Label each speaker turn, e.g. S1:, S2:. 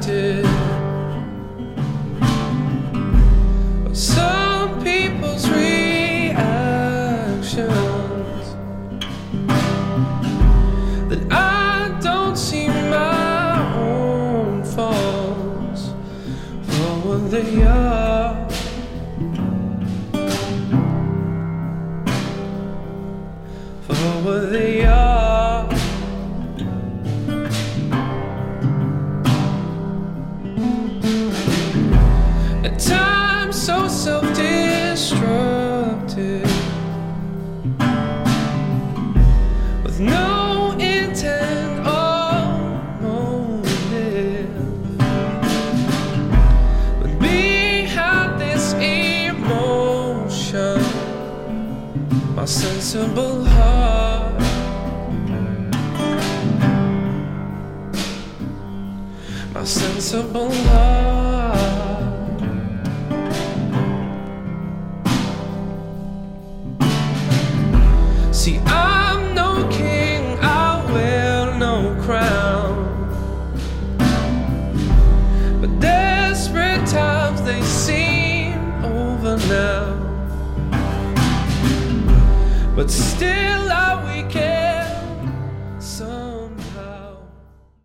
S1: disrupted. Some people's reactions that I don't see my own faults for what they are. For what they are. At times so self-destructive, with no intent or motive, but behind this emotion, my sensible heart, my sensible heart. See, I'm no king, I wear no crown, but desperate times they seem over now. But still